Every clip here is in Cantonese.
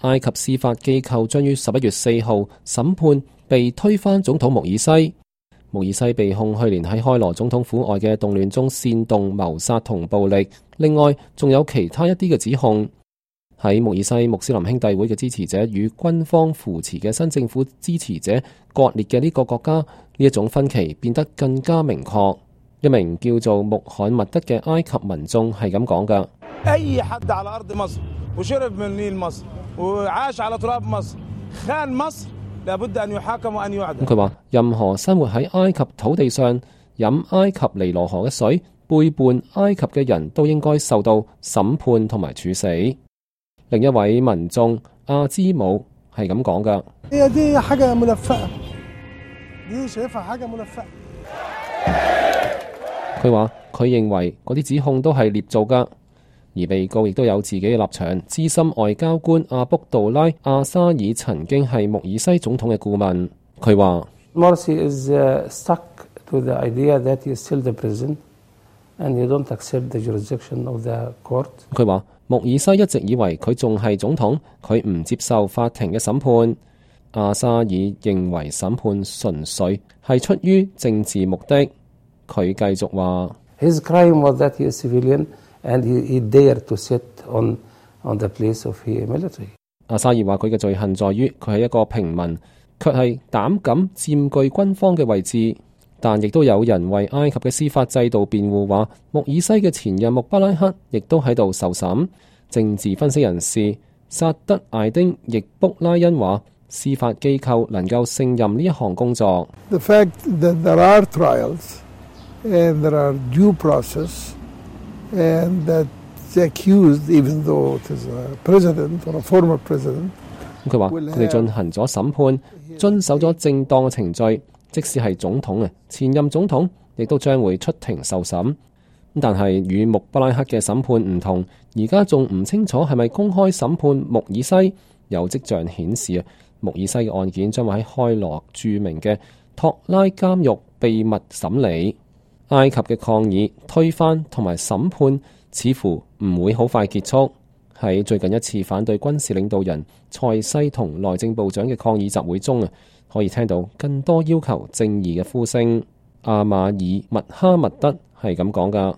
埃及司法機構將於11月4號審判被推翻總統穆爾西。穆爾西被控去年喺開羅總統府外嘅動亂中煽動謀殺同暴力，另外仲有其他一啲嘅指控。喺穆爾西穆斯林兄弟會嘅支持者與軍方扶持嘅新政府支持者割裂嘅呢個國家，呢一種分歧變得更加明確。一名叫做穆罕默德嘅埃及民眾係咁講㗎。佢話任何生活喺埃及土地上飲埃及尼羅河嘅水背叛埃及嘅人都應該受到審判同埋處死。另一位民眾阿茲姆係咁講㗎。佢話佢認為嗰啲指控都係捏造㗎，而被告亦都有自己嘅立場。資深外交官阿卜杜拉阿沙爾曾經係穆爾西總統嘅顧問，佢話 Morsi is stuck to the idea that he is still the president and he don't accept the jurisdiction of the court。 佢話穆爾西一直以為佢仲係總統，佢唔接受法庭嘅審判。阿沙爾認為審判純粹係出於政治目的。佢繼續話 His crime was that he is civilian and he dared to sit on the place of the military。 阿沙爾話佢嘅罪行在於佢係一個平民，卻係膽敢佔據軍方嘅位置。但亦都有人為埃及嘅司法制度辯護，話穆爾西嘅前任穆巴拉克亦都喺度受審。政治分析人士薩德艾丁亦卜拉恩話，司法機構能夠勝任呢一項工作。 The fact that there are trials and there are due process and that the accused, even though it is a president or a former president， 佢話佢哋進行咗審判，遵守咗正當嘅程序。即使係總統啊，前任總統亦都將會出庭受審。但係與穆巴拉克嘅審判唔同，而家仲唔清楚係咪公開審判穆爾西。有跡象顯示啊，穆爾西嘅案件將會喺開羅著名嘅托拉監獄秘密審理。埃及嘅抗議、推翻同埋審判似乎唔會好快結束。喺最近一次反對軍事領導人塞西同內政部長嘅抗議集會中啊，可以聽到更多要求正義嘅呼聲。阿馬爾麥哈默德係咁講㗎。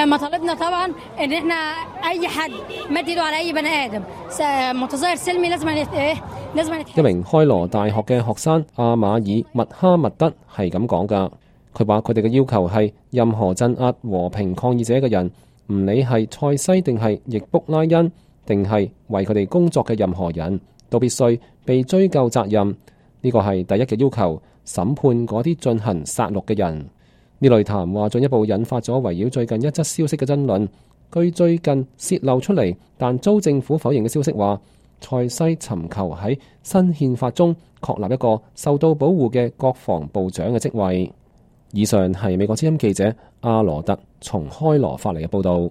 一名開羅大學嘅學生阿馬爾麥哈默德係咁講㗎。佢話佢哋嘅要求係任何鎮壓和平抗議者嘅人，唔理係塞西定係易卜拉恩定係為佢哋工作嘅任何人，都必須被追究責任。呢個係第一嘅要求，審判嗰啲進行殺戮嘅人。呢類談話進一步引發咗圍繞最近一則消息嘅爭論。據最近洩漏出嚟但遭政府否認嘅消息話，塞西尋求喺新憲法中確立一個受到保護嘅國防部長嘅職位。以上係美國之音記者阿羅特從開羅發嚟嘅報導。